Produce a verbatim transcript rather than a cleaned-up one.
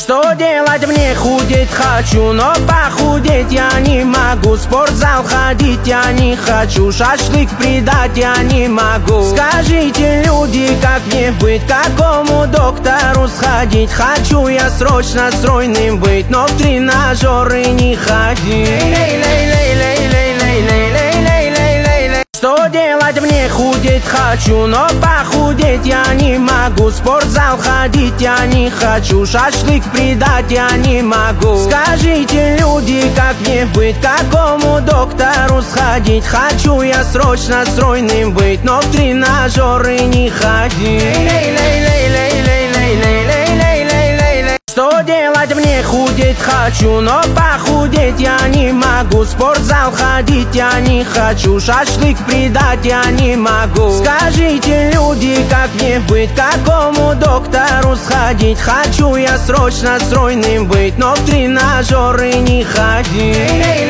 Что делать мне? Худеть хочу, но похудеть я не могу. В спортзал ходить я не хочу, шашлык придать я не могу. Скажите, люди, как мне быть, к какому доктору сходить? Хочу я срочно стройным быть, но в тренажеры не ходить. Что делать мне? Худеть хочу, но похудеть я не могу. В спортзал ходить я не хочу, шашлык придать я не могу. Скажите, люди, как мне быть, к какому доктору сходить? Хочу я срочно стройным быть, но в тренажеры не ходить. Что делать мне? Худеть хочу, но похудеть я не могу. В спортзал ходить я не хочу, шашлык придать я не могу. Скажите, люди, как мне быть, к какому доктору сходить? Хочу я срочно стройным быть, но в тренажеры не ходить.